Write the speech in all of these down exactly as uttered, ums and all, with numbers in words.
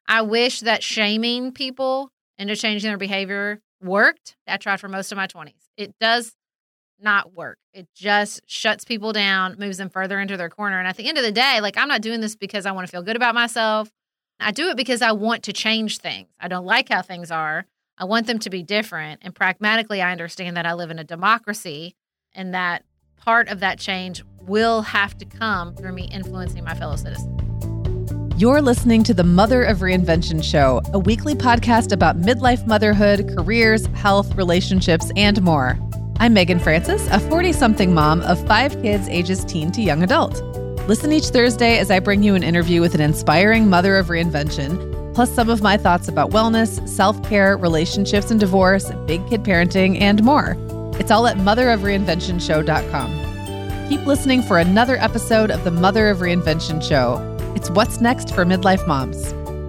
I wish that shaming people into changing their behavior worked. I tried for most of my twenties. It does not work. It just shuts people down, moves them further into their corner. And at the end of the day, like, I'm not doing this because I want to feel good about myself. I do it because I want to change things. I don't like how things are. I want them to be different. And pragmatically, I understand that I live in a democracy and that part of that change will have to come through me influencing my fellow citizens. You're listening to the Mother of Reinvention Show, a weekly podcast about midlife motherhood, careers, health, relationships, and more. I'm Megan Francis, a forty-something mom of five kids ages teen to young adult. Listen each Thursday as I bring you an interview with an inspiring mother of reinvention, plus some of my thoughts about wellness, self-care, relationships and divorce, big kid parenting, and more. It's all at mother of reinvention show dot com. Keep listening for another episode of the Mother of Reinvention Show. It's what's next for midlife moms.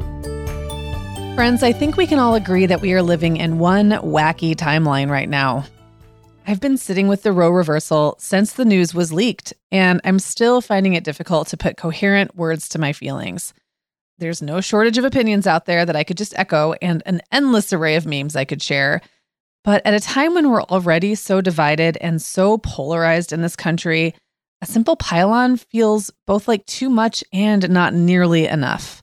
Friends, I think we can all agree that we are living in one wacky timeline right now. I've been sitting with the Roe reversal since the news was leaked, and I'm still finding it difficult to put coherent words to my feelings. There's no shortage of opinions out there that I could just echo and an endless array of memes I could share. But at a time when we're already so divided and so polarized in this country, a simple pile-on feels both like too much and not nearly enough.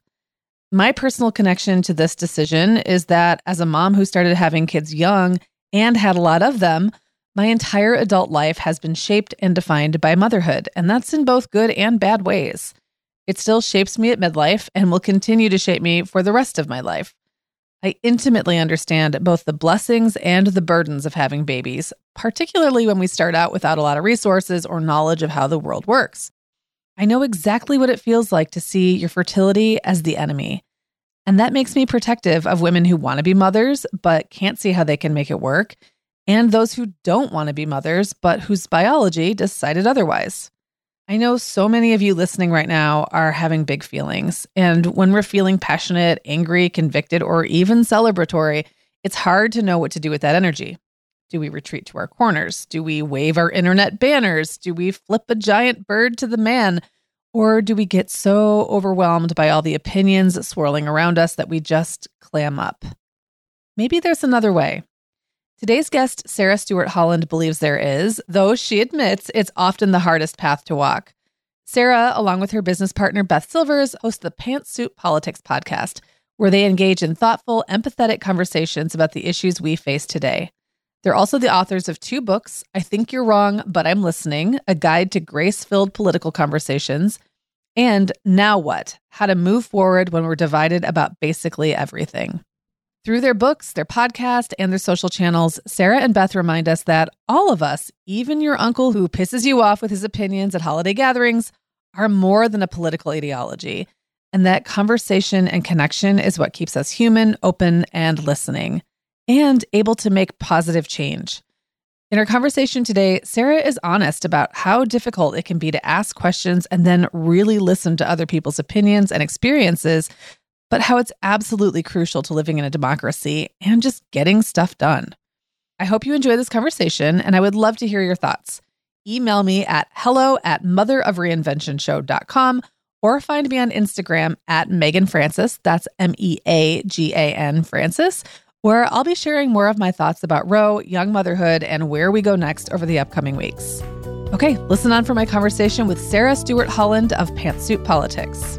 My personal connection to this decision is that as a mom who started having kids young and had a lot of them, my entire adult life has been shaped and defined by motherhood, and that's in both good and bad ways. It still shapes me at midlife and will continue to shape me for the rest of my life. I intimately understand both the blessings and the burdens of having babies, particularly when we start out without a lot of resources or knowledge of how the world works. I know exactly what it feels like to see your fertility as the enemy. And that makes me protective of women who want to be mothers, but can't see how they can make it work, and those who don't want to be mothers, but whose biology decided otherwise. I know so many of you listening right now are having big feelings, and when we're feeling passionate, angry, convicted, or even celebratory, it's hard to know what to do with that energy. Do we retreat to our corners? Do we wave our internet banners? Do we flip a giant bird to the man? Or do we get so overwhelmed by all the opinions swirling around us that we just clam up? Maybe there's another way. Today's guest, Sarah Stewart Holland, believes there is, though she admits it's often the hardest path to walk. Sarah, along with her business partner, Beth Silvers, host the Pantsuit Politics podcast, where they engage in thoughtful, empathetic conversations about the issues we face today. They're also the authors of two books, I Think You're Wrong, But I'm Listening, a guide to grace-filled political conversations, and Now What? How to Move Forward When We're Divided About Basically Everything. Through their books, their podcast, and their social channels, Sarah and Beth remind us that all of us, even your uncle who pisses you off with his opinions at holiday gatherings, are more than a political ideology, and that conversation and connection is what keeps us human, open, and listening, and able to make positive change. In our conversation today, Sarah is honest about how difficult it can be to ask questions and then really listen to other people's opinions and experiences, but how it's absolutely crucial to living in a democracy and just getting stuff done. I hope you enjoy this conversation, and I would love to hear your thoughts. Email me at hello at mother of reinvention show dot com or find me on Instagram at Megan Francis, that's M E A G A N Francis, where I'll be sharing more of my thoughts about Roe, young motherhood, and where we go next over the upcoming weeks. Okay, listen on for my conversation with Sarah Stewart Holland of Pantsuit Politics.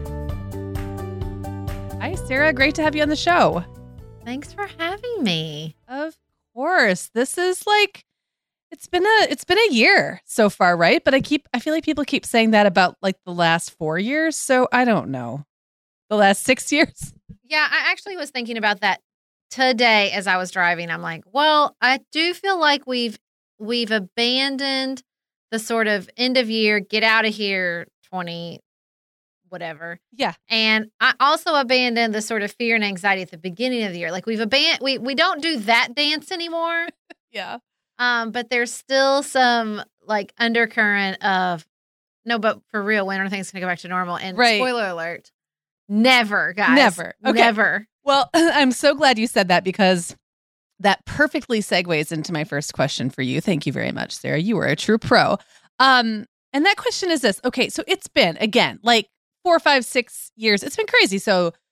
Hi, Sarah. Great to have you on the show. Thanks for having me. Of course. This is like, it's been a it's been a year so far, right? But I keep I feel like people keep saying that about like the last four years. So I don't know. The last six years. Yeah, I actually was thinking about that today as I was driving. I'm like, well, I do feel like we've we've abandoned the sort of end of year, get out of here twenty whatever. Yeah. And I also abandoned the sort of fear and anxiety at the beginning of the year. Like we've abandoned, we, we don't do that dance anymore. Yeah. Um, but there's still some like undercurrent of, no, but for real, when are things going to go back to normal? And right. Spoiler alert, never, guys. Never. Okay. Never. Well, I'm so glad you said that because that perfectly segues into my first question for you. Thank you very much, Sarah. You are a true pro. Um, and that question is this. Okay, so it's been, again, like four, five, six years. It's been crazy. So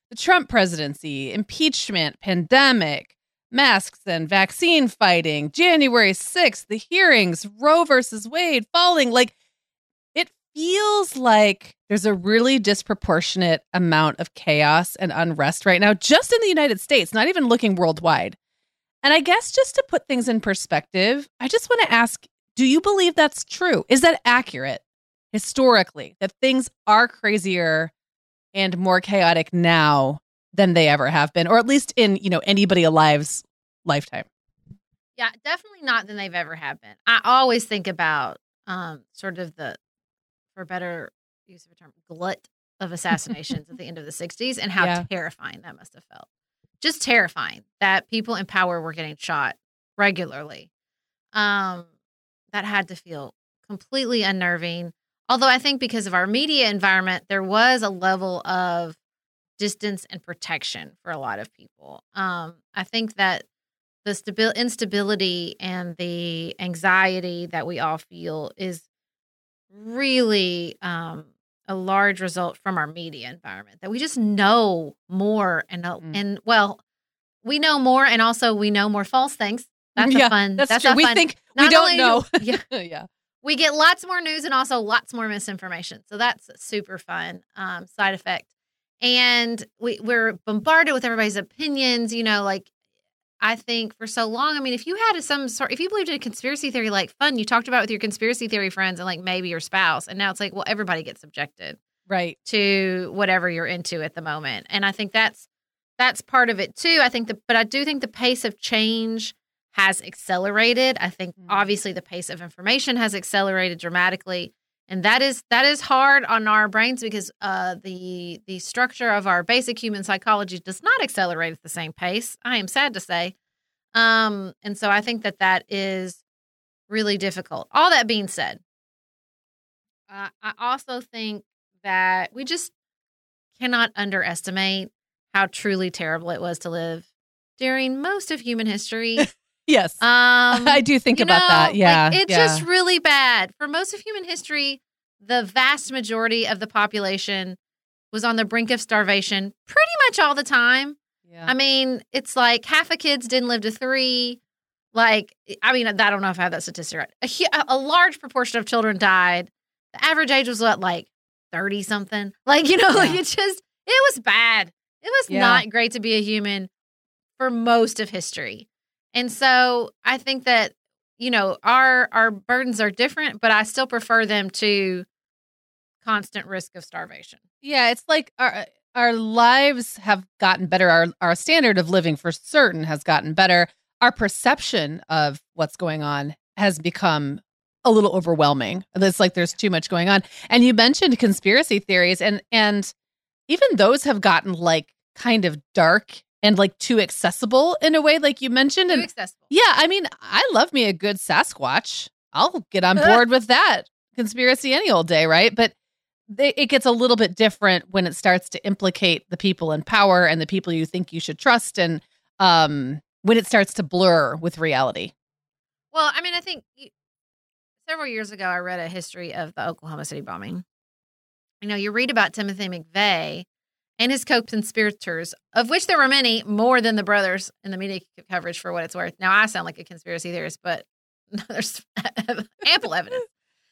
the Trump presidency, impeachment, pandemic, masks and vaccine fighting, January sixth, the hearings, Roe versus Wade falling. Like, it feels like there's a really disproportionate amount of chaos and unrest right now, just in the United States, not even looking worldwide. And I guess just to put things in perspective, I just want to ask, do you believe that's true? Is that accurate historically, that things are crazier and more chaotic now than they ever have been, or at least in, you know, anybody alive's lifetime? Yeah, definitely not than they've ever have been. I always think about um, sort of the, for better use of a term, glut of assassinations at the end of the sixties and how Yeah. terrifying that must have felt. Just terrifying that people in power were getting shot regularly. Um, that had to feel completely unnerving. Although I think because of our media environment, there was a level of distance and protection for a lot of people. Um, I think that the stabi- instability and the anxiety that we all feel is really um, a large result from our media environment, that we just know more and, uh, Mm. and well, we know more and also we know more false things. That's yeah, a fun. That's, that's true. a We fun, think we not don't only know. do- yeah. yeah. We get lots more news and also lots more misinformation. So that's a super fun um, side effect. And we, we're bombarded with everybody's opinions. You know, like, I think for so long, I mean, if you had some sort, if you believed in a conspiracy theory, like fun, you talked about it with your conspiracy theory friends and like maybe your spouse. And now it's like, well, everybody gets subjected Right. to whatever you're into at the moment. And I think that's, that's part of it too. I think the, but I do think the pace of change has accelerated. I think Mm. obviously the pace of information has accelerated dramatically. And that is that is hard on our brains because uh, the the structure of our basic human psychology does not accelerate at the same pace. I am sad to say. Um, and so I think that that is really difficult. All that being said, uh, I also think that we just cannot underestimate how truly terrible it was to live during most of human history. Yes. Um, I do think you about know, that. Yeah. like, it's yeah. just really bad. For most of human history, the vast majority of the population was on the brink of starvation pretty much all the time. yeah. I mean, it's like half of kids didn't live to three. Like, I mean, I don't know if I have that statistic right. A, hu- a large proportion of children died. The average age was what, like thirty something? Like, you know, like Yeah. it just, it was bad. It was Yeah. not great to be a human for most of history. And so I think that, you know, our our burdens are different, but I still prefer them to constant risk of starvation. Yeah, it's like our our lives have gotten better. Our our standard of living for certain has gotten better. Our perception of what's going on has become a little overwhelming. It's like there's too much going on. And you mentioned conspiracy theories, and and even those have gotten like kind of dark and like too accessible in a way, like you mentioned. Too And accessible. yeah, I mean, I love me a good Sasquatch. I'll get on board with that conspiracy any old day, right? But they, it gets a little bit different when it starts to implicate the people in power and the people you think you should trust, and um, when it starts to blur with reality. Well, I mean, I think you, several years ago, I read a history of the Oklahoma City bombing. You know, you read about Timothy McVeigh and his co-conspirators, of which there were many, more than the brothers in the media coverage for what it's worth. Now, I sound like a conspiracy theorist, but there's ample evidence.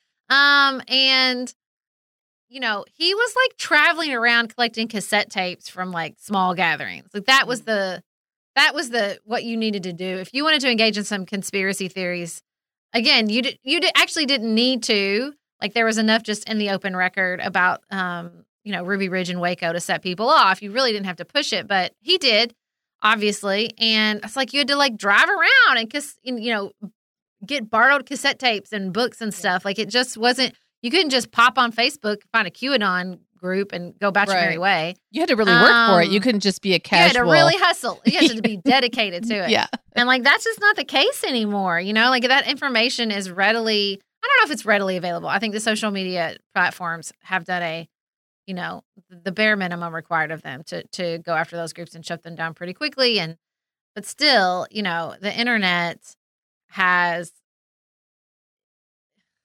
Um, and, you know, he was like traveling around collecting cassette tapes from like small gatherings. Like that was the, that was the, what you needed to do. If you wanted to engage in some conspiracy theories, again, you did, you did, actually didn't need to. Like there was enough just in the open record about, um, you know, Ruby Ridge and Waco to set people off. You really didn't have to push it, but he did, obviously. And it's like you had to like drive around and, cause, you know, get borrowed cassette tapes and books and stuff. Like it just wasn't, you couldn't just pop on Facebook, find a QAnon group and go about your merry way. You had to really work for it. You Um, couldn't just be a You casual. had to really hustle. You had to be dedicated to it. Yeah. And like that's just not the case anymore. You know, like that information is readily, I don't know if it's readily available. I think the social media platforms have done a, you know, the bare minimum required of them to to go after those groups and shut them down pretty quickly. And but still, you know, the internet has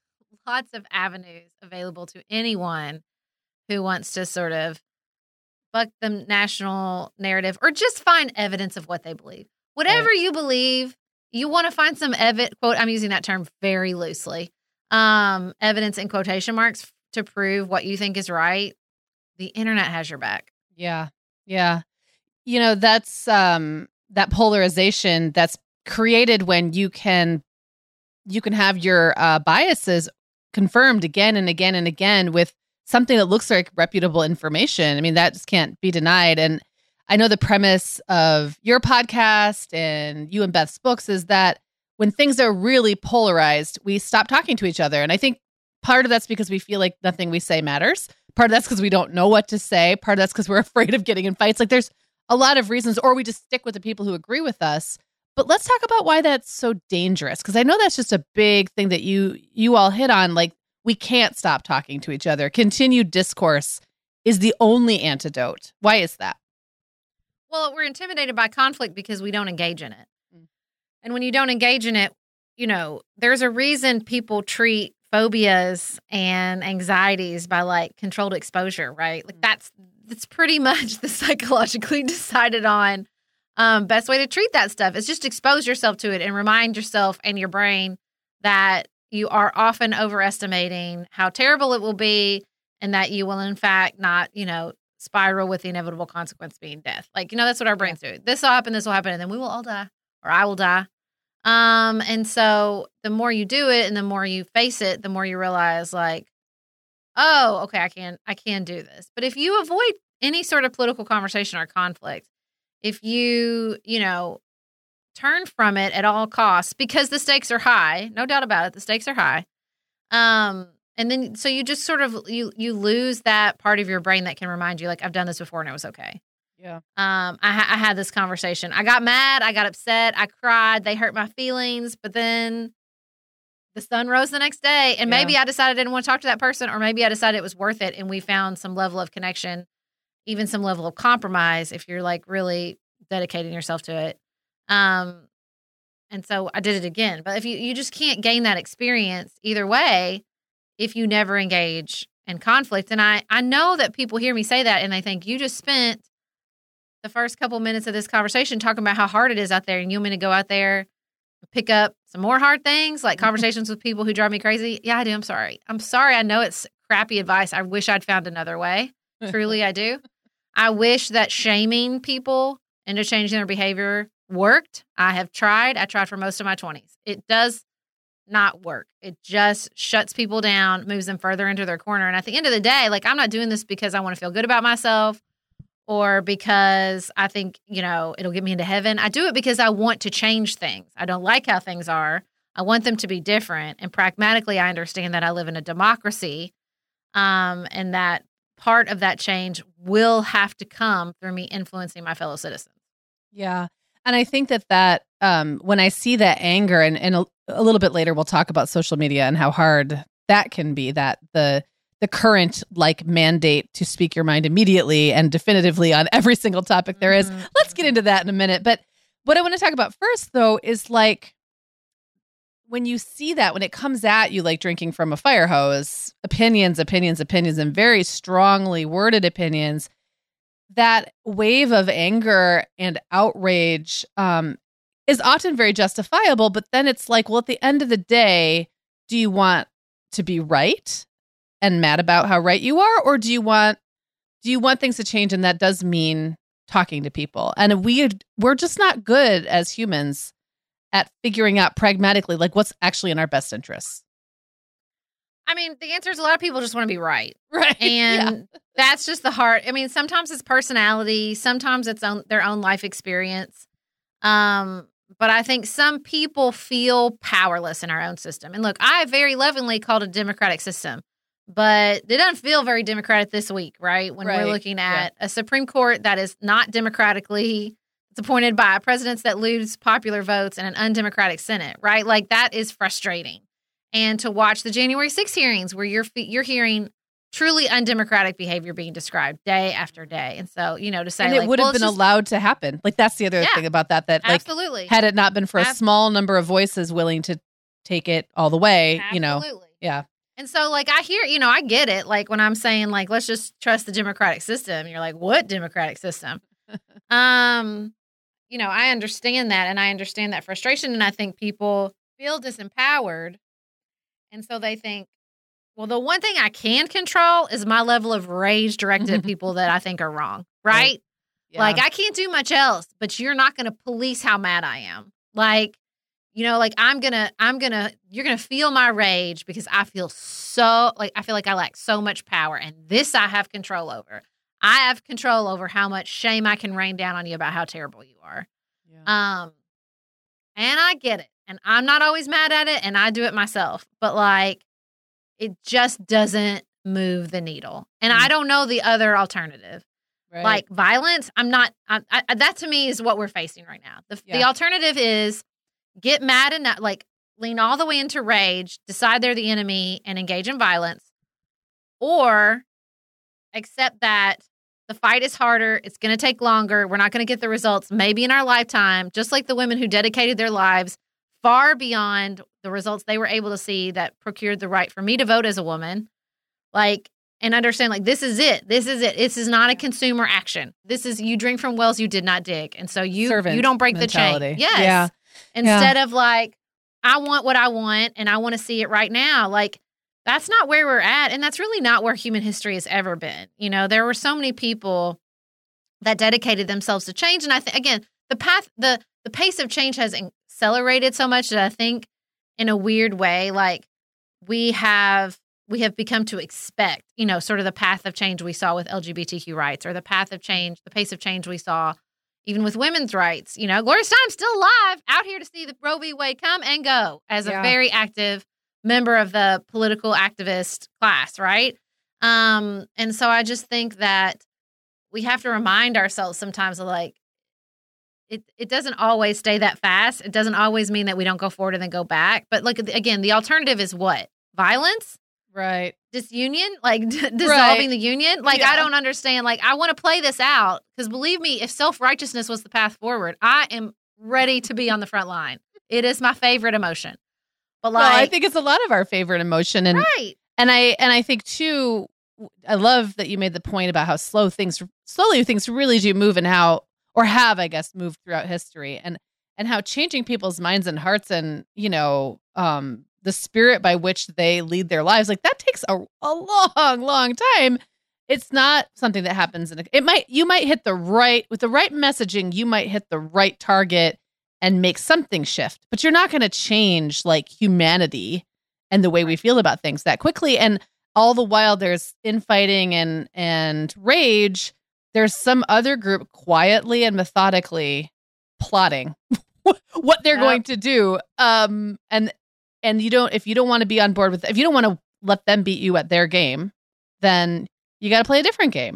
lots of avenues available to anyone who wants to sort of buck the national narrative or just find evidence of what they believe. Whatever right. you believe, you want to find some evidence, quote, I'm using that term very loosely, um, evidence in quotation marks to prove what you think is right. The internet has your back. Yeah. Yeah. You know, that's um, that polarization that's created when you can you can have your uh, biases confirmed again and again and again with something that looks like reputable information. I mean, that just can't be denied. And I know the premise of your podcast and you and Beth's books is that when things are really polarized, we stop talking to each other. And I think part of that's because we feel like nothing we say matters. Part of that's because we don't know what to say. Part of that's because we're afraid of getting in fights. Like there's a lot of reasons, or we just stick with the people who agree with us. But let's talk about why that's so dangerous. Because I know that's just a big thing that you you all hit on. Like, we can't stop talking to each other. Continued discourse is the only antidote. Why is that? Well, we're intimidated by conflict because we don't engage in it. Mm. And when you don't engage in it, you know, there's a reason people treat phobias and anxieties by like controlled exposure, right? Like that's that's pretty much the psychologically decided on um, best way to treat that stuff is just expose yourself to it and remind yourself and your brain that you are often overestimating how terrible it will be and that you will, in fact, not, you know, spiral with the inevitable consequence being death. Like, you know, that's what our brains do. This will happen, this will happen, and then we will all die, or I will die. Um, and so the more you do it and the more you face it, the more you realize, like, oh, okay, I can, I can do this. But if you avoid any sort of political conversation or conflict, if you, you know, turn from it at all costs because the stakes are high, no doubt about it, the stakes are high. Um, and then so you just sort of you you lose that part of your brain that can remind you, like, I've done this before and it was okay. Yeah. Um, I, I had this conversation. I got mad. I got upset. I cried. They hurt my feelings. But then the sun rose the next day, and yeah. maybe I decided I didn't want to talk to that person, or maybe I decided it was worth it, and we found some level of connection, even some level of compromise if you're like really dedicating yourself to it. Um, and so I did it again. But if you, you just can't gain that experience either way if you never engage in conflict. And I, I know that people hear me say that and they think, you just spent the first couple minutes of this conversation talking about how hard it is out there, and you want me to go out there and pick up some more hard things, like conversations with people who drive me crazy. Yeah, I do. I'm sorry. I'm sorry. I know it's crappy advice. I wish I'd found another way. Truly, I do. I wish that shaming people into changing their behavior worked. I have tried. I tried for most of my twenties. It does not work. It just shuts people down, moves them further into their corner. And at the end of the day, like, I'm not doing this because I want to feel good about myself or because I think, you know, it'll get me into heaven. I do it because I want to change things. I don't like how things are. I want them to be different. And pragmatically, I understand that I live in a democracy, um, and that part of that change will have to come through me influencing my fellow citizens. Yeah. And I think that that um, when I see that anger, and, and a, a little bit later, we'll talk about social media and how hard that can be, that the the current like mandate to speak your mind immediately and definitively on every single topic there is. Mm-hmm. Let's get into that in a minute. But what I want to talk about first, though, is like when you see that, when it comes at you like drinking from a fire hose, opinions, opinions, opinions, and very strongly worded opinions, that wave of anger and outrage um, is often very justifiable. But then it's like, well, at the end of the day, do you want to be right and mad about how right you are, or do you want do you want things to change? And that does mean talking to people. And we we're just not good as humans at figuring out pragmatically like what's actually in our best interests. I mean, the answer is a lot of people just want to be right. Right. And yeah. that's just the heart. I mean, sometimes it's personality, sometimes it's own, their own life experience. Um, but I think some people feel powerless in our own system. And look, I very lovingly called it a democratic system, but it doesn't feel very democratic this week, right? When right. we're looking at yeah. a Supreme Court that is not democratically, it's appointed by presidents that lose popular votes and an undemocratic Senate, right? Like, that is frustrating. And to watch the January sixth hearings where you're you're hearing truly undemocratic behavior being described day after day. And so, you know, to say, and it like, would have well, been just allowed to happen. Like, that's the other yeah, thing about that, that like, absolutely. Had it not been for a Ab- small number of voices willing to take it all the way, absolutely. you know, yeah. And so, like, I hear, you know, I get it. Like, when I'm saying, like, let's just trust the democratic system, you're like, what democratic system? um, you know, I understand that, and I understand that frustration, and I think people feel disempowered, and so they think, well, the one thing I can control is my level of rage directed at people that I think are wrong, right? right. Yeah. Like, I can't do much else, but you're not going to police how mad I am. Like, you know, like I'm going to, I'm going to, you're going to feel my rage because I feel so, like, I feel like I lack so much power, and this I have control over. I have control over how much shame I can rain down on you about how terrible you are. Yeah. Um, and I get it, and I'm not always mad at it, and I do it myself, but like, it just doesn't move the needle. And mm. I don't know the other alternative. Right. Like violence, I'm not, I, I, that to me is what we're facing right now. The, yeah. the alternative is get mad and not, like, lean all the way into rage, decide they're the enemy, and engage in violence. Or accept that the fight is harder, it's going to take longer, we're not going to get the results maybe in our lifetime, just like the women who dedicated their lives far beyond the results they were able to see that procured the right for me to vote as a woman. Like, and understand, like, this is it. This is it. This is not a consumer action. This is, you drink from wells you did not dig. And so you Servant you don't break mentality. The chain. Yes. Yeah. Instead yeah. of like, I want what I want and I want to see it right now. Like, that's not where we're at. And that's really not where human history has ever been. You know, there were so many people that dedicated themselves to change. And I think, again, the path, the, the pace of change has accelerated so much that I think in a weird way, like we have, we have become to expect, you know, sort of the path of change we saw with L G B T Q rights, or the path of change, the pace of change we saw even with women's rights. You know, Gloria Steinem's still alive, out here to see the Roe v. Wade come and go as yeah. a very active member of the political activist class, right? Um, and so I just think that we have to remind ourselves sometimes of, like, it, it doesn't always stay that fast. It doesn't always mean that we don't go forward and then go back. But look, again, the alternative is what? Violence? Right. Disunion? Like d- dissolving right. the union? Like, yeah. I don't understand. Like, I want to play this out because, believe me, if self-righteousness was the path forward, I am ready to be on the front line. It is my favorite emotion. But like, well, I think it's a lot of our favorite emotion. And, right. And I, and I think too, I love that you made the point about how slow things, slowly things really do move, and how, or have, I guess, moved throughout history, and, and how changing people's minds and hearts and, you know, um, the spirit by which they lead their lives, like that takes a, a long, long time. It's not something that happens in a, it might, you might hit the right, with the right messaging, you might hit the right target and make something shift, but you're not going to change like humanity and the way we feel about things that quickly. And all the while there's infighting and, and rage, there's some other group quietly and methodically plotting what they're yep. going to do. Um, and, And you don't, if you don't want to be on board with, if you don't want to let them beat you at their game, then you got to play a different game.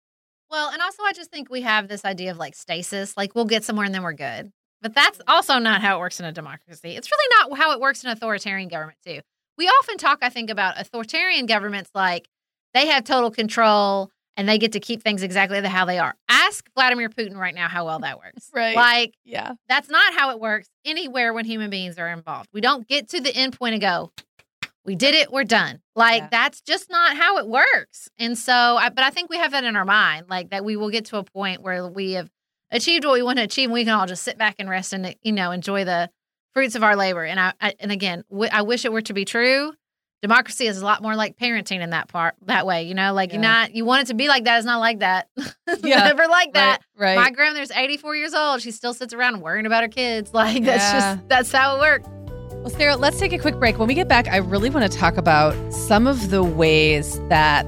Well, and also I just think we have this idea of like stasis, like we'll get somewhere and then we're good. But that's also not how it works in a democracy. It's really not how it works in an authoritarian government too. We often talk, I think, about authoritarian governments like they have total control and they get to keep things exactly how they are. Ask Vladimir Putin right now how well that works. Right. Like, yeah. That's not how it works anywhere when human beings are involved. We don't get to the end point and go, we did it, we're done. Like, yeah. That's just not how it works. And so, I, but I think we have that in our mind, like that we will get to a point where we have achieved what we want to achieve, and we can all just sit back and rest and, you know, enjoy the fruits of our labor. And I, I and again, w- I wish it were to be true. Democracy is a lot more like parenting in that part, that way, you know, like yeah. you're not, you want it to be like that. It's not like that. It's yeah. never like that. Right, right. My grandmother's eighty-four years old. She still sits around worrying about her kids. Like that's yeah. just, that's how it works. Well, Sarah, let's take a quick break. When we get back, I really want to talk about some of the ways that,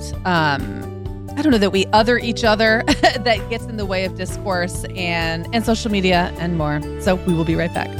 um, I don't know, that we other each other that gets in the way of discourse and, and social media and more. So we will be right back.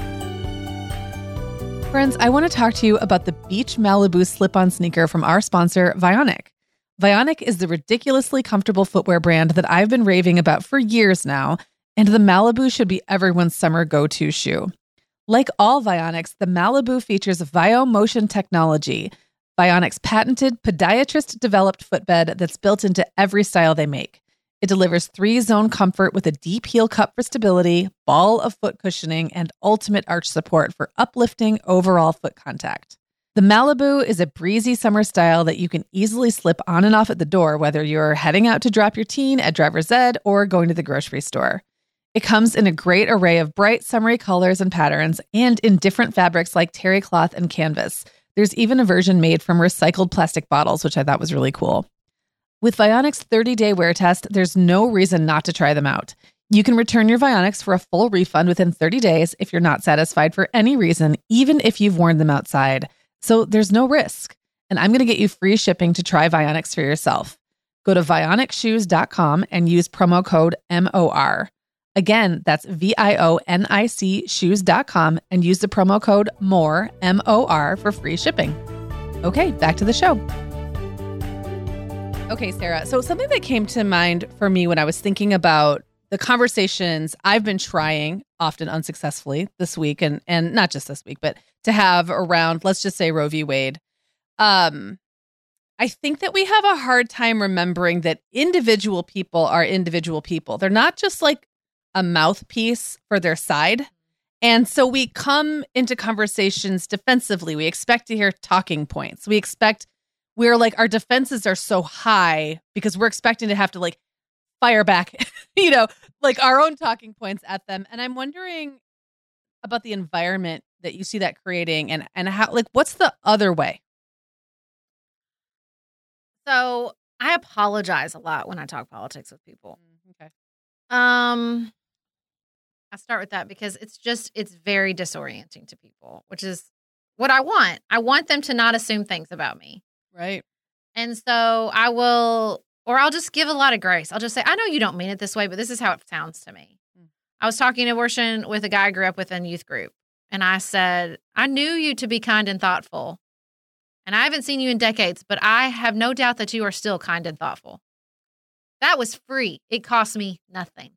Friends, I want to talk to you about the Beach Malibu slip-on sneaker from our sponsor, Vionic. Vionic is the ridiculously comfortable footwear brand that I've been raving about for years now, and the Malibu should be everyone's summer go-to shoe. Like all Vionics, the Malibu features VioMotion technology, Vionic's patented podiatrist-developed footbed that's built into every style they make. It delivers three-zone comfort with a deep heel cup for stability, ball of foot cushioning, and ultimate arch support for uplifting overall foot contact. The Malibu is a breezy summer style that you can easily slip on and off at the door, whether you're heading out to drop your teen at driver's ed or going to the grocery store. It comes in a great array of bright, summery colors and patterns, and in different fabrics like terry cloth and canvas. There's even a version made from recycled plastic bottles, which I thought was really cool. With Vionics thirty-day wear test, there's no reason not to try them out. You can return your Vionics for a full refund within thirty days if you're not satisfied for any reason, even if you've worn them outside. So there's no risk. And I'm going to get you free shipping to try Vionics for yourself. Go to vionic shoes dot com and use promo code M O R. Again, that's V I O N I C shoes dot com and use the promo code MORE, M O R, for free shipping. Okay, back to the show. Okay, Sarah. So something that came to mind for me when I was thinking about the conversations I've been trying, often unsuccessfully, this week, and and not just this week, but to have around, let's just say, Roe v. Wade. Um, I think that we have a hard time remembering that individual people are individual people. They're not just like a mouthpiece for their side. And so we come into conversations defensively. We expect to hear talking points. We expect, we're like, our defenses are so high because we're expecting to have to like fire back, you know, like our own talking points at them. And I'm wondering about the environment that you see that creating and, and how, like, what's the other way? So I apologize a lot when I talk politics with people. Okay. Um, I start with that because it's just, it's very disorienting to people, which is what I want. I want them to not assume things about me. Right. And so I will, or I'll just give a lot of grace. I'll just say, I know you don't mean it this way, but this is how it sounds to me. Mm. I was talking abortion with a guy I grew up with in youth group. And I said, I knew you to be kind and thoughtful. And I haven't seen you in decades, but I have no doubt that you are still kind and thoughtful. That was free. It cost me nothing.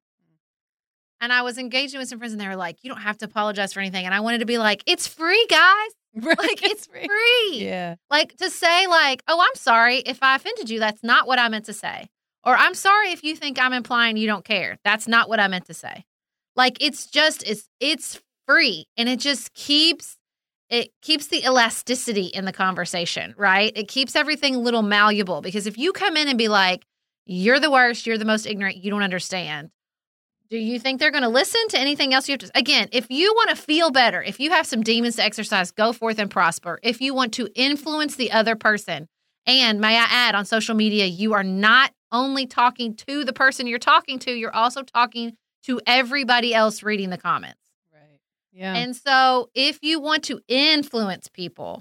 And I was engaging with some friends and they were like, you don't have to apologize for anything. And I wanted to be like, it's free, guys. Right. Like, it's free. free. Yeah. Like to say like, oh, I'm sorry if I offended you. That's not what I meant to say. Or I'm sorry if you think I'm implying you don't care. That's not what I meant to say. Like, it's just, it's, it's free. And it just keeps, it keeps the elasticity in the conversation, right? It keeps everything a little malleable because if you come in and be like, you're the worst, you're the most ignorant, you don't understand. Do you think they're going to listen to anything else you have to? Again, if you want to feel better, if you have some demons to exercise, go forth and prosper. If you want to influence the other person, and may I add, on social media, you are not only talking to the person you're talking to, you're also talking to everybody else reading the comments. Right. Yeah. And so if you want to influence people,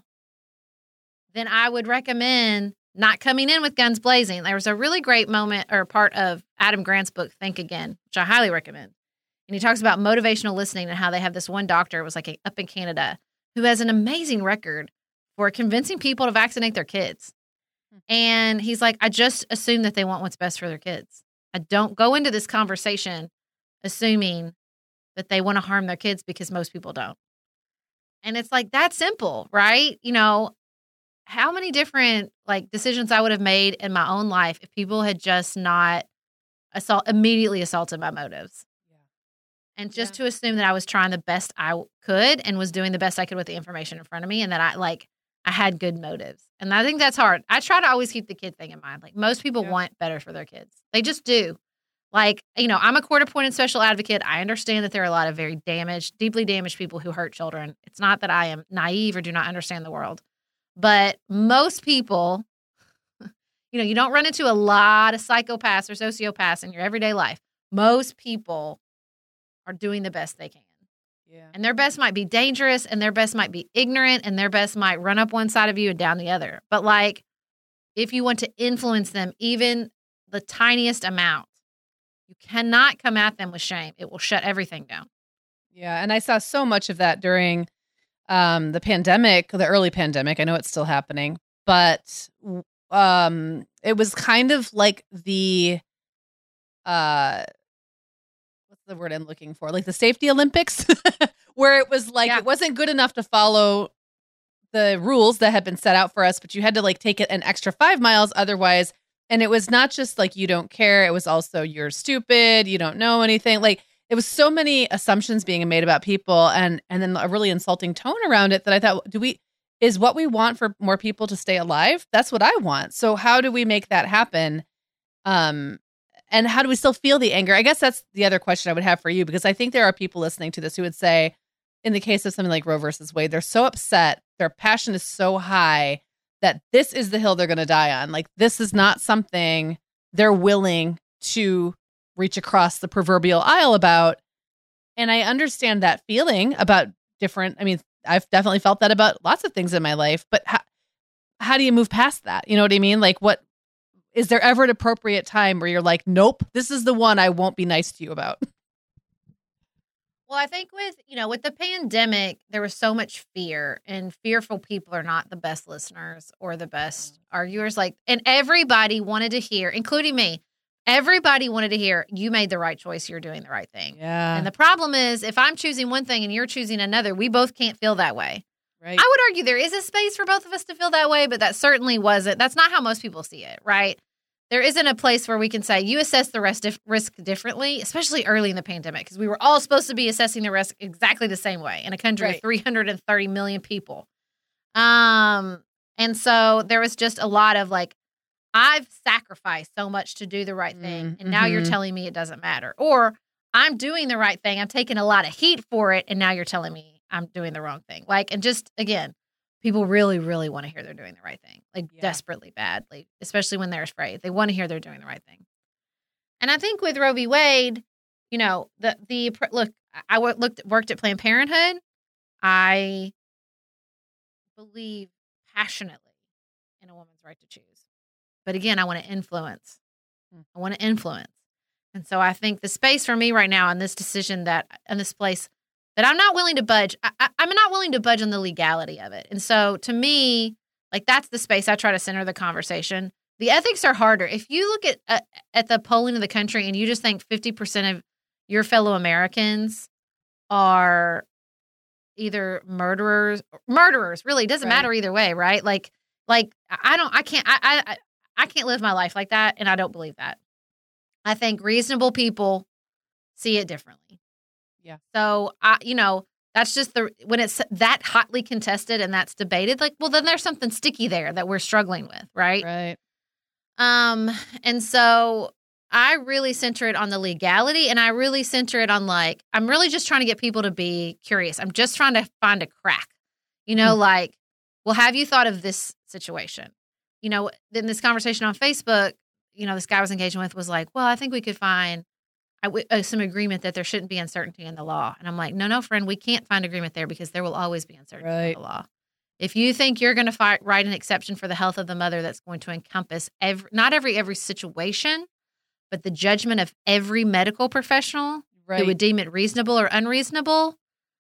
then I would recommend not coming in with guns blazing. There was a really great moment or part of Adam Grant's book, Think Again, which I highly recommend. And he talks about motivational listening and how they have this one doctor, it was like a, up in Canada, who has an amazing record for convincing people to vaccinate their kids. And he's like, I just assume that they want what's best for their kids. I don't go into this conversation assuming that they want to harm their kids because most people don't. And it's like that simple, right? You know, how many different like decisions I would have made in my own life if people had just not assault immediately assaulted my motives. Yeah. And just yeah. to assume that I was trying the best I could and was doing the best I could with the information in front of me and that I like I had good motives. And I think that's hard. I try to always keep the kid thing in mind. Like most people yeah. want better for their kids. They just do. Like, you know, I'm a court-appointed special advocate. I understand that there are a lot of very damaged, deeply damaged people who hurt children. It's not that I am naive or do not understand the world. But most people, you know, you don't run into a lot of psychopaths or sociopaths in your everyday life. Most people are doing the best they can. Yeah. And their best might be dangerous and their best might be ignorant and their best might run up one side of you and down the other. But like, if you want to influence them even the tiniest amount, you cannot come at them with shame. It will shut everything down. Yeah. And I saw so much of that during um, the pandemic, the early pandemic. I know it's still happening, but um, it was kind of like the, uh, what's the word I'm looking for? Like the safety Olympics, where it was like, yeah. it wasn't good enough to follow the rules that had been set out for us, but you had to like take it an extra five miles otherwise. And it was not just like, you don't care. It was also, you're stupid. You don't know anything. Like it was so many assumptions being made about people and, and then a really insulting tone around it that I thought, do we, is what we want for more people to stay alive. That's what I want. So how do we make that happen? Um, and how do we still feel the anger? I guess that's the other question I would have for you, because I think there are people listening to this who would say, in the case of something like Roe versus Wade, they're so upset, their passion is so high that this is the hill they're going to die on. Like, this is not something they're willing to reach across the proverbial aisle about. And I understand that feeling about different, I mean, I've definitely felt that about lots of things in my life, but how, how do you move past that? You know what I mean? Like, what, is there ever an appropriate time where you're like, nope, this is the one I won't be nice to you about? Well, I think with, you know, with the pandemic, there was so much fear, and fearful people are not the best listeners or the best arguers. Like, and everybody wanted to hear, including me, everybody wanted to hear, you made the right choice. You're doing the right thing. Yeah. And the problem is, if I'm choosing one thing and you're choosing another, we both can't feel that way. Right. I would argue there is a space for both of us to feel that way, but that certainly wasn't. That's not how most people see it, right? There isn't a place where we can say you assess the rest dif- risk differently, especially early in the pandemic, because we were all supposed to be assessing the risk exactly the same way in a country right. of three hundred thirty million people. Um, and so there was just a lot of like, I've sacrificed so much to do the right thing, Mm, and now mm-hmm. you're telling me it doesn't matter. Or I'm doing the right thing, I'm taking a lot of heat for it, and now you're telling me I'm doing the wrong thing. Like, and just, again, people really, really want to hear they're doing the right thing, like yeah. desperately badly, especially when they're afraid. They want to hear they're doing the right thing. And I think with Roe v. Wade, you know, the, the look, I looked, worked at Planned Parenthood. I believe passionately in a woman's right to choose. But again, I want to influence. I want to influence. And so I think the space for me right now in this decision that, in this place, that I'm not willing to budge. I, I, I'm not willing to budge on the legality of it. And so to me, like, that's the space I try to center the conversation. The ethics are harder. If you look at uh, at the polling of the country and you just think fifty percent of your fellow Americans are either murderers, murderers, really, it doesn't right. matter either way, right? Like, like I don't, I can't, I, I, I can't live my life like that. And I don't believe that. I think reasonable people see it differently. Yeah. So, I, you know, that's just the, when it's that hotly contested and that's debated, like, well, then there's something sticky there that we're struggling with. Right. Right. Um, and so I really center it on the legality, and I really center it on, like, I'm really just trying to get people to be curious. I'm just trying to find a crack, you know, mm-hmm. like, well, have you thought of this situation? You know, in this conversation on Facebook, you know, this guy I was engaging with was like, well, I think we could find Uh, some agreement that there shouldn't be uncertainty in the law. And I'm like, no, no, friend, we can't find agreement there because there will always be uncertainty right. in the law. If you think you're going to fi- write an exception for the health of the mother that's going to encompass every, not every every situation, but the judgment of every medical professional right. who would deem it reasonable or unreasonable,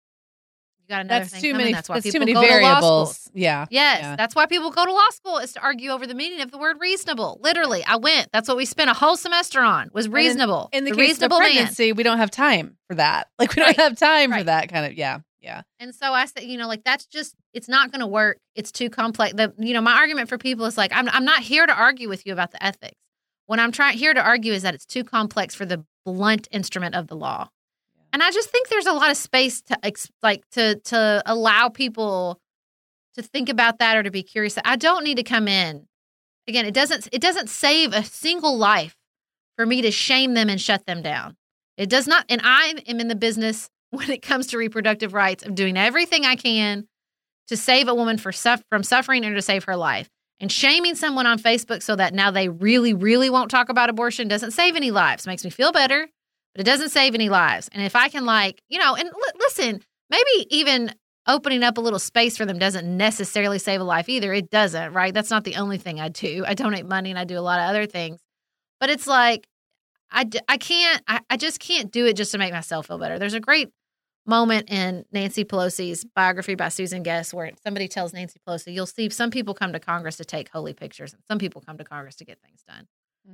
you got another that's thing too coming. many, That's why that's people too many go variables. to law school. Yeah. Yes, yeah. that's why people go to law school, is to argue over the meaning of the word reasonable. Literally, I went. That's what we spent a whole semester on, was reasonable. In, in the, the case reasonable of pregnancy, man. we don't have time for that. Like, we don't right. have time right. for that kind of, yeah, yeah. And so I said, you know, like, that's just, it's not going to work. It's too complex. The, you know, my argument for people is like, I'm, I'm not here to argue with you about the ethics. What I'm trying here to argue is that it's too complex for the blunt instrument of the law. And I just think there's a lot of space to like to to allow people to think about that or to be curious. I don't need to come in. Again, it doesn't it doesn't save a single life for me to shame them and shut them down. It does not. And I am in the business when it comes to reproductive rights of doing everything I can to save a woman for suf- from suffering and to save her life. And shaming someone on Facebook so that now they really, really won't talk about abortion doesn't save any lives. It makes me feel better. But it doesn't save any lives. And if I can, like, you know, and l- listen, maybe even opening up a little space for them doesn't necessarily save a life either. It doesn't, right? That's not the only thing I do. I donate money and I do a lot of other things. But it's like, I, d- I can't, I, I just can't do it just to make myself feel better. There's a great moment in Nancy Pelosi's biography by Susan Guest where somebody tells Nancy Pelosi, you'll see some people come to Congress to take holy pictures and some people come to Congress to get things done.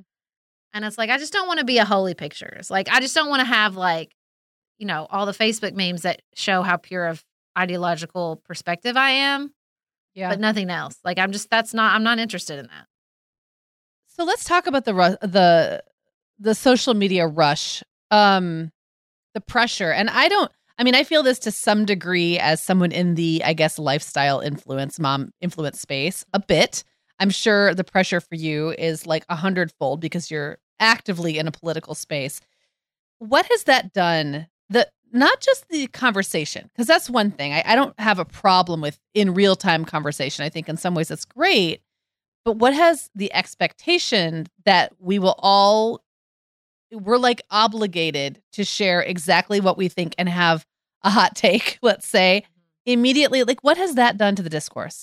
And it's like, I just don't want to be a holy pictures. Like, I just don't want to have, like, you know, all the Facebook memes that show how pure of ideological perspective I am. Yeah. But nothing else. Like, I'm just, that's not, I'm not interested in that. So let's talk about the, the, the social media rush, um, the pressure. And I don't, I mean, I feel this to some degree as someone in the, I guess, lifestyle influence, mom influence space a bit. I'm sure the pressure for you is like a hundredfold because you're actively in a political space. What has that done? The not just the conversation, because that's one thing. I, I don't have a problem with in real time conversation. I think in some ways that's great. But what has the expectation that we will all, we're like obligated to share exactly what we think and have a hot take, let's say, immediately. Like, what has that done to the discourse?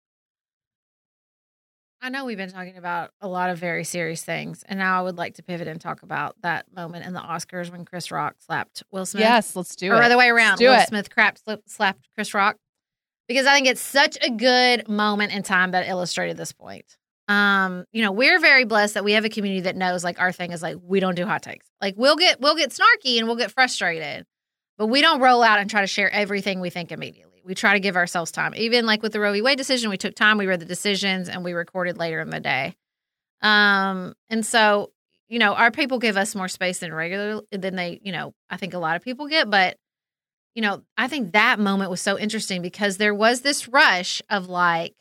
I know we've been talking about a lot of very serious things, and now I would like to pivot and talk about that moment in the Oscars when Chris Rock slapped Will Smith. Yes, let's do or it. Or other way around, Will it. Smith crap slapped Chris Rock, because I think it's such a good moment in time that illustrated this point. Um, you know, we're very blessed that we have a community that knows, like, our thing is like we don't do hot takes. Like, we'll get we'll get snarky and we'll get frustrated, but we don't roll out and try to share everything we think immediately. We try to give ourselves time. Even like with the Roe v. Wade decision, we took time, we read the decisions, and we recorded later in the day. Um, and so, you know, our people give us more space than regular than they, you know, I think a lot of people get. But, you know, I think that moment was so interesting because there was this rush of like,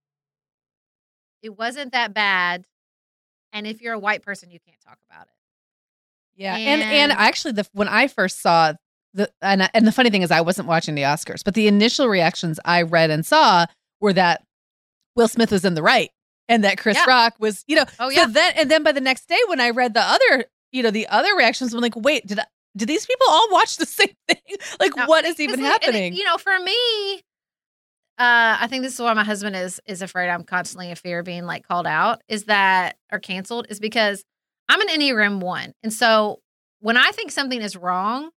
it wasn't that bad. And if you're a white person, you can't talk about it. Yeah. And, and, and actually, the when I first saw The, and, and the funny thing is I wasn't watching the Oscars, but the initial reactions I read and saw were that Will Smith was in the right and that Chris yeah. Rock was, you know, oh, yeah. so then, and then by the next day when I read the other, you know, the other reactions, I'm like, wait, did I, did these people all watch the same thing? Like, no, what is even happening? It, you know, for me, uh, I think this is why my husband is, is afraid I'm constantly in fear of being like called out is that, or canceled, is because I'm an Enneagram one. And so when I think something is wrong,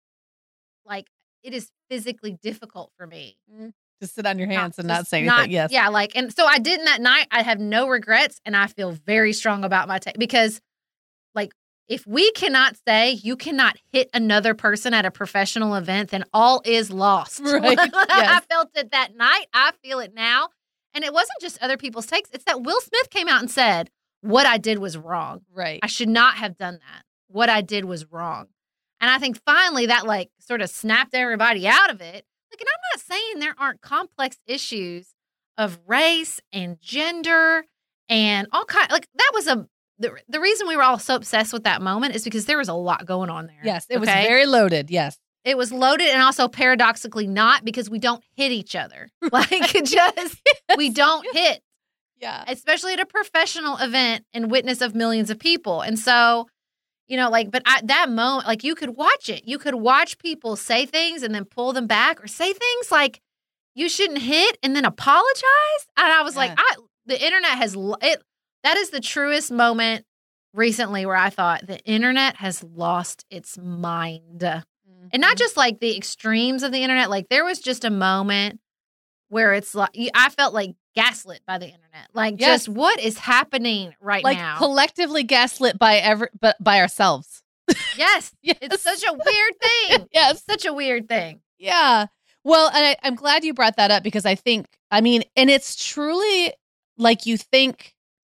like, it is physically difficult for me to sit on your hands not, and not say not, anything. Yes. Yeah. Like, and so I didn't that night. I have no regrets and I feel very strong about my take because, like, if we cannot say you cannot hit another person at a professional event, then all is lost. Right. Yes. I felt it that night. I feel it now. And it wasn't just other people's takes. It's that Will Smith came out and said, what I did was wrong. Right. I should not have done that. What I did was wrong. And I think finally that like sort of snapped everybody out of it. Like, and I'm not saying there aren't complex issues of race and gender and all kind. Like that was a the, the reason we were all so obsessed with that moment is because there was a lot going on there. Yes, it okay? was very loaded. Yes, it was loaded, and also paradoxically not because we don't hit each other. Like just yes. we don't hit. Yeah, especially at a professional event and witness of millions of people, and so. You know, like, but at that moment, like, you could watch it. You could watch people say things and then pull them back or say things like, you shouldn't hit and then apologize. And I was yeah. like, I, the internet has, it. that is the truest moment recently where I thought the internet has lost its mind. Mm-hmm. And not just like the extremes of the internet. Like, there was just a moment where it's like, I felt like gaslit by the internet. Like, yes. just what is happening right like now? Like, collectively gaslit by every, but by ourselves. Yes. yes. It's such a weird thing. Yes. Such a weird thing. Yeah. Well, and I, I'm glad you brought that up because I think, I mean, and it's truly like you think,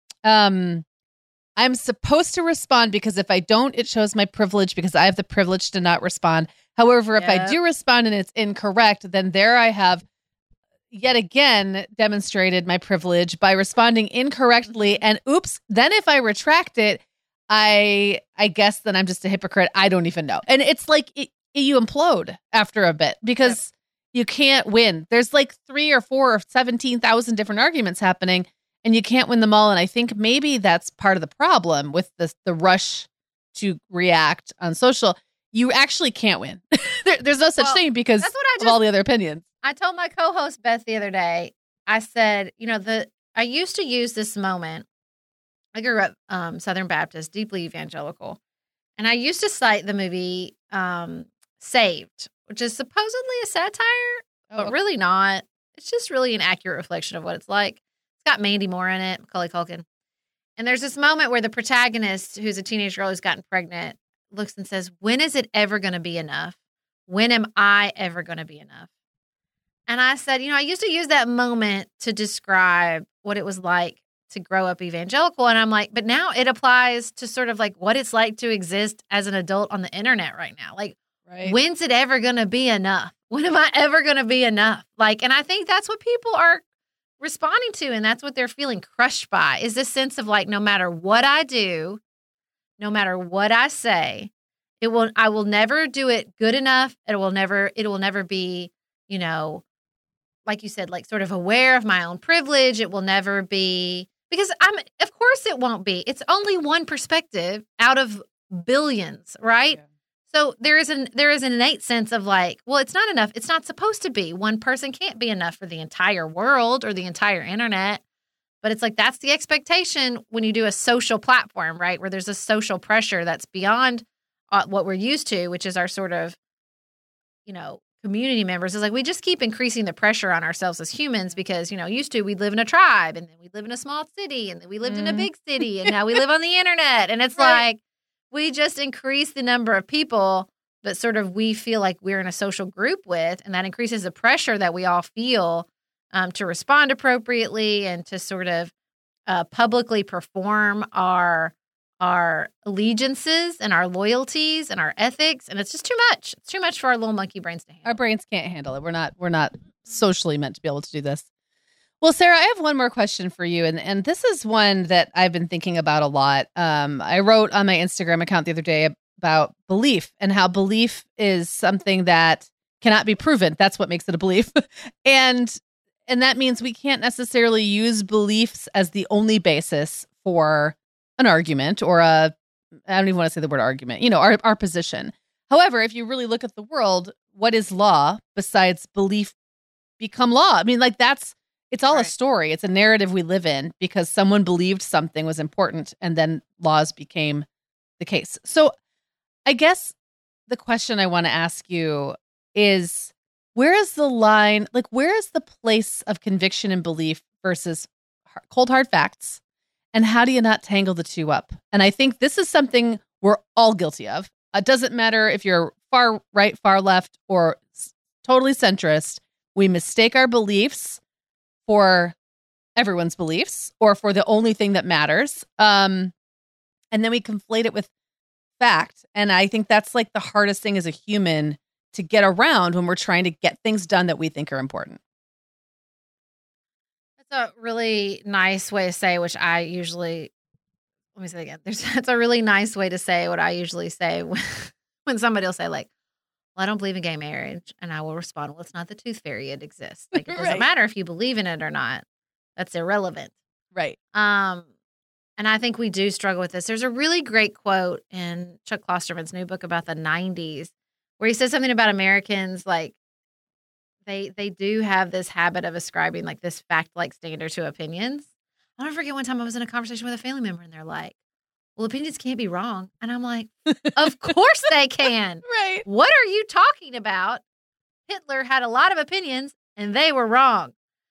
um, I'm supposed to respond because if I don't, it shows my privilege because I have the privilege to not respond. However, if yep. I do respond and it's incorrect, then there I have yet again demonstrated my privilege by responding incorrectly. And oops, then if I retract it, I I guess then I'm just a hypocrite. I don't even know. And it's like it, you implode after a bit because yep. you can't win. There's like three or four or seventeen thousand different arguments happening and you can't win them all. And I think maybe that's part of the problem with this, the rush to react on social. You actually can't win. there, there's no such well, thing because that's what I just, of all the other opinions. I told my co-host Beth the other day, I said, you know, the I used to use this moment. I grew up um, Southern Baptist, deeply evangelical. And I used to cite the movie um, Saved, which is supposedly a satire, oh. but really not. It's just really an accurate reflection of what it's like. It's got Mandy Moore in it, Macaulay Culkin. And there's this moment where the protagonist, who's a teenage girl who's gotten pregnant, looks and says, when is it ever going to be enough? When am I ever going to be enough? And I said, you know, I used to use that moment to describe what it was like to grow up evangelical. And I'm like, but now it applies to sort of like what it's like to exist as an adult on the internet right now. Like, Right. When's it ever going to be enough? When am I ever going to be enough? Like, and I think that's what people are responding to, and that's what they're feeling crushed by, is this sense of like, no matter what I do, no matter what I say, it will, I will never do it good enough. It will never, it will never be, you know, like you said, like sort of aware of my own privilege. It will never be, because I'm, of course it won't be. It's only one perspective out of billions, right? Yeah. So there is an there is an innate sense of like, well, it's not enough. It's not supposed to be. One person can't be enough for the entire world or the entire internet. But it's like that's the expectation when you do a social platform, right? Where there's a social pressure that's beyond uh, what we're used to, which is our sort of, you know, community members. It's like we just keep increasing the pressure on ourselves as humans because, you know, used to we'd live in a tribe and then we live in a small city and then we lived mm. in a big city and now we live on the internet. And it's right. like, we just increase the number of people that sort of we feel like we're in a social group with, and that increases the pressure that we all feel um, to respond appropriately and to sort of uh, publicly perform our our allegiances and our loyalties and our ethics, and it's just too much. It's too much for our little monkey brains to handle. Our brains can't handle it. We're not we're not socially meant to be able to do this. Well, Sarah, I have one more question for you, and, and this is one that I've been thinking about a lot. Um, I wrote on my Instagram account the other day about belief and how belief is something that cannot be proven. That's what makes it a belief. and and that means we can't necessarily use beliefs as the only basis for an argument or a, I don't even want to say the word argument, you know, our, our position. However, if you really look at the world, what is law besides belief become law? I mean, like that's, It's all right. a story. It's a narrative we live in because someone believed something was important and then laws became the case. So I guess the question I want to ask you is, where is the line? Like, where is the place of conviction and belief versus cold, hard facts? And how do you not tangle the two up? And I think this is something we're all guilty of. It doesn't matter if you're far right, far left, or totally centrist. We mistake our beliefs for everyone's beliefs or for the only thing that matters. Um, and then we conflate it with fact. And I think that's like the hardest thing as a human to get around when we're trying to get things done that we think are important. That's a really nice way to say, which I usually, let me say it again. There's, that's a really nice way to say what I usually say when, when somebody will say like, well, I don't believe in gay marriage. And I will respond, well, it's not the tooth fairy. It exists. Like, it doesn't right. matter if you believe in it or not. That's irrelevant. Right. Um, and I think we do struggle with this. There's a really great quote in Chuck Klosterman's new book about the nineties where he says something about Americans, like, they they do have this habit of ascribing, like, this fact-like standard to opinions. I'll never forget one time I was in a conversation with a family member, and they're like, well, opinions can't be wrong. And I'm like, of course they can. Right. What are you talking about? Hitler had a lot of opinions and they were wrong.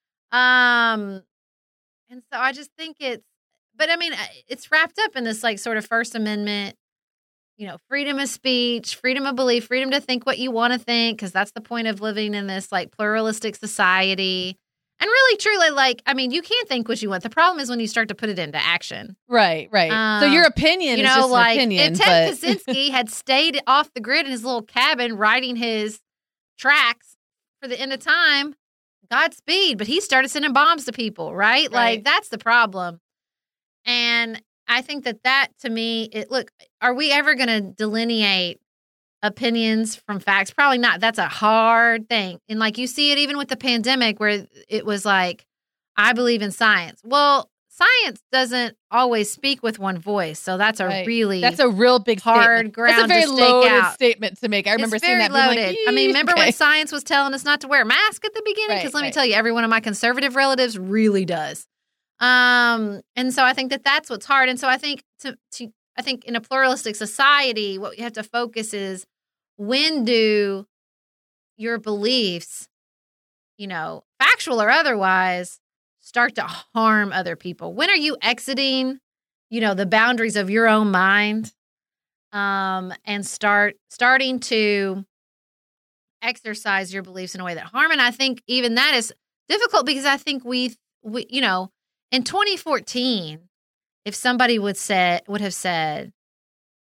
Um, and so I just think it's, but I mean, it's wrapped up in this like sort of First Amendment, you know, freedom of speech, freedom of belief, freedom to think what you want to think, because that's the point of living in this like pluralistic society. And really, truly, like, I mean, you can't think what you want. The problem is when you start to put it into action. Right, right. Um, so your opinion you is know, just like, an opinion. If Ted but... Kaczynski had stayed off the grid in his little cabin writing his tracks for the end of time, Godspeed. But he started sending bombs to people, right? right? Like, that's the problem. And I think that that, to me, it look, are we ever going to delineate opinions from facts? Probably not. That's a hard thing. And like you see it even with the pandemic where it was like, I believe in science. Well, science doesn't always speak with one voice. So that's a right. really That's a real big hard statement. ground That's a very to stake loaded out. statement to make. I remember it's seeing very that. Loaded. Like, I mean, remember okay. when science was telling us not to wear a mask at the beginning? Because right, let me right. tell you, every one of my conservative relatives really does. Um, and so I think that that's what's hard. And so I think to, to I think in a pluralistic society, what you have to focus is, when do your beliefs, you know, factual or otherwise, start to harm other people? When are you exiting, you know, the boundaries of your own mind, um, and start starting to exercise your beliefs in a way that harm? And I think even that is difficult because I think we, we you know, in twenty fourteen, if somebody would say would have said,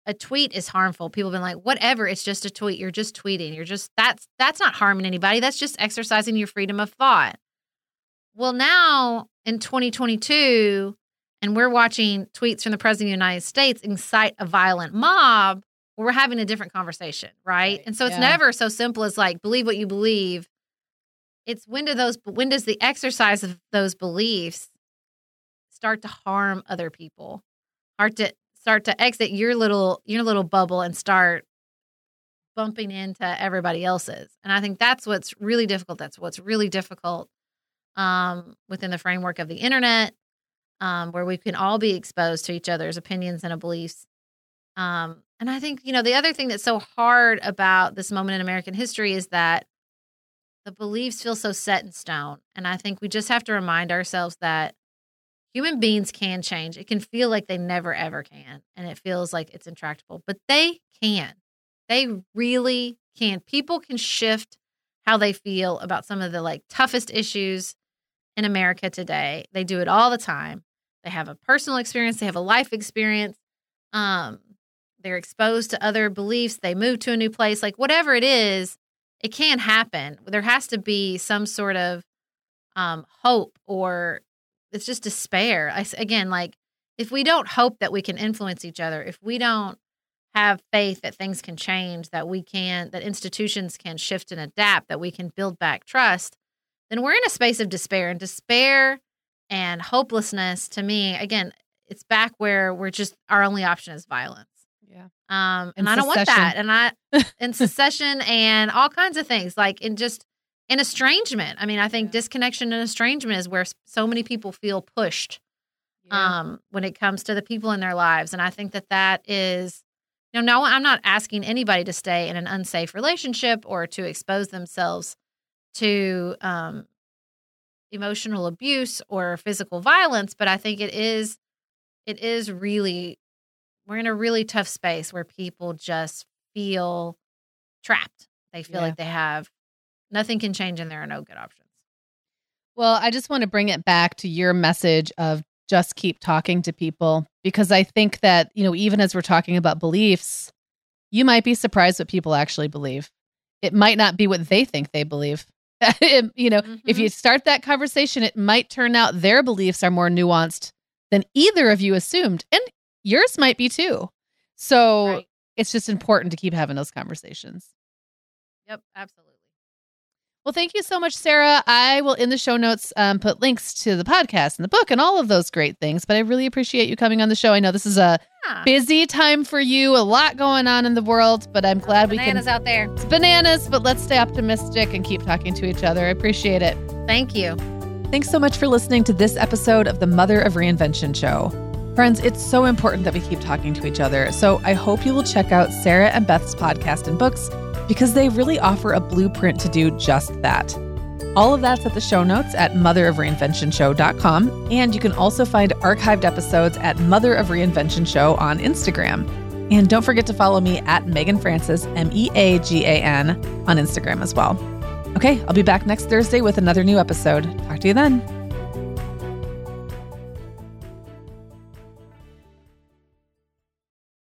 a tweet is harmful. People have been like, whatever, it's just a tweet. You're just tweeting. You're just, that's, that's not harming anybody. That's just exercising your freedom of thought. Well, now in twenty twenty-two, and we're watching tweets from the President of the United States incite a violent mob, we're having a different conversation, right? right. And so it's yeah. never so simple as like, believe what you believe. It's when do those, when does the exercise of those beliefs start to harm other people? Start to start to exit your little your little bubble and start bumping into everybody else's. And I think that's what's really difficult. That's what's really difficult um, within the framework of the internet, um, where we can all be exposed to each other's opinions and beliefs. Um, and I think, you know, the other thing that's so hard about this moment in American history is that the beliefs feel so set in stone. And I think we just have to remind ourselves that human beings can change. It can feel like they never, ever can. And it feels like it's intractable. But they can. They really can. People can shift how they feel about some of the like toughest issues in America today. They do it all the time. They have a personal experience. They have a life experience. Um, they're exposed to other beliefs. They move to a new place. Like whatever it is, it can happen. There has to be some sort of um, hope, or it's just despair. I, again, like if we don't hope that we can influence each other, if we don't have faith that things can change, that we can, that institutions can shift and adapt, that we can build back trust, then we're in a space of despair. And despair and hopelessness, to me, again, it's back where we're just, our only option is violence. Yeah. Um, and, and I don't want that. And I, and secession and all kinds of things, like in just, and estrangement. I mean, I think yeah. disconnection and estrangement is where so many people feel pushed yeah. um, when it comes to the people in their lives. And I think that that is, you know, no, I'm not asking anybody to stay in an unsafe relationship or to expose themselves to um, emotional abuse or physical violence. But I think it is, it is really, we're in a really tough space where people just feel trapped. They feel yeah. like they have, nothing can change and there are no good options. Well, I just want to bring it back to your message of just keep talking to people, because I think that, you know, even as we're talking about beliefs, you might be surprised what people actually believe. It might not be what they think they believe. it, you know, mm-hmm. if you start that conversation, it might turn out their beliefs are more nuanced than either of you assumed. And yours might be too. So right. it's just important to keep having those conversations. Yep, absolutely. Well, thank you so much, Sarah. I will, in the show notes, um, put links to the podcast and the book and all of those great things. But I really appreciate you coming on the show. I know this is a yeah. busy time for you, a lot going on in the world, but I'm glad we can. Bananas out there. It's bananas, but let's stay optimistic and keep talking to each other. I appreciate it. Thank you. Thanks so much for listening to this episode of the Mother of Reinvention show. Friends, it's so important that we keep talking to each other. So I hope you will check out Sarah and Beth's podcast and books, because they really offer a blueprint to do just that. All of that's at the show notes at mother of reinvention show dot com. And you can also find archived episodes at Mother of Reinvention Show on Instagram. And don't forget to follow me at Megan Francis, M E A G A N, on Instagram as well. Okay, I'll be back next Thursday with another new episode. Talk to you then.